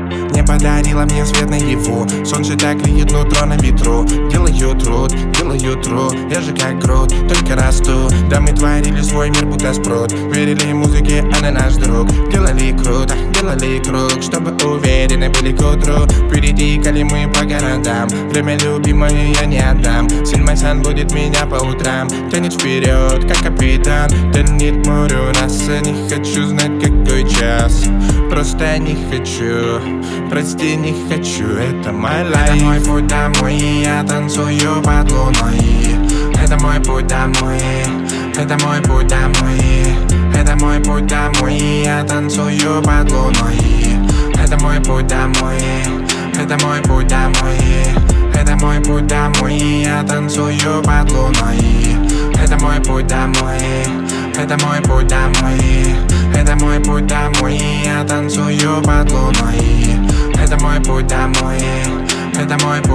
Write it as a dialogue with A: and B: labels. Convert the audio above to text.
A: Не подарила мне свет наяву. Солнце так греет нутро на ветру. Делаю труд, я же как груд, только расту. Да мы творили свой мир будто спрут. Верили музыке, она наш друг. Делали круто, делали круг, чтобы уверены были к утру. Перетекали мы по городам. Время любимое я не отдам. Сын мой сан будет меня по утрам. Тянет вперед, как капитан. Тянет к морю нас. Не хочу знать какой час. Просто не хочу, прости, не хочу. Это мой лайф. Это мой путь домой, и я танцую под луной. Это мой путь домой. Это мой путь домой. Это мой путь домой, и я танцую под луной. Это мой путь домой. Это мой путь домой. Это мой путь домой, и я танцую под луной. Это мой путь домой. Это мой путь домой. Это мой путь домой, и я танцую под луной. Это мой путь домой. Это мой путь.